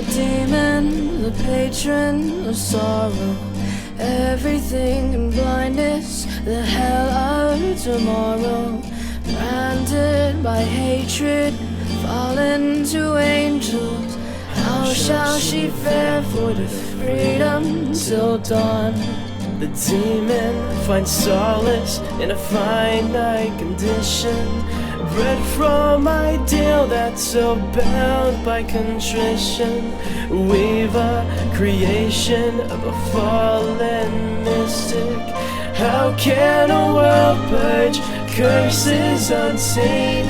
The demon, the patron of sorrow, everything in blindness, the hell of tomorrow. Branded by hatred, fallen to angels. How shall she fare for the freedom till dawn? The demon finds solace in a finite condition, bred from ideal that's so bound by contrition. We've a creation of a fallen mystic. How can a world purge curses unseen?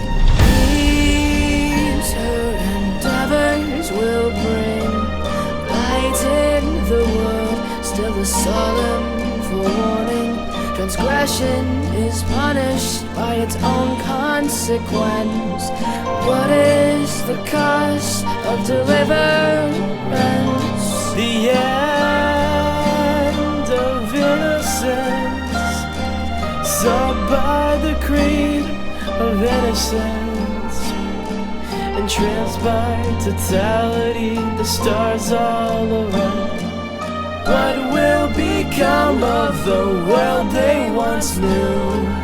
These her endeavors will bring light in the world, still the solemn forewarning. Transgression is punished by its own consequence. What is the cost of deliverance? The end of innocence, sought by the creed of innocence, entranced by totality, the stars all around. What will become of the world they once knew?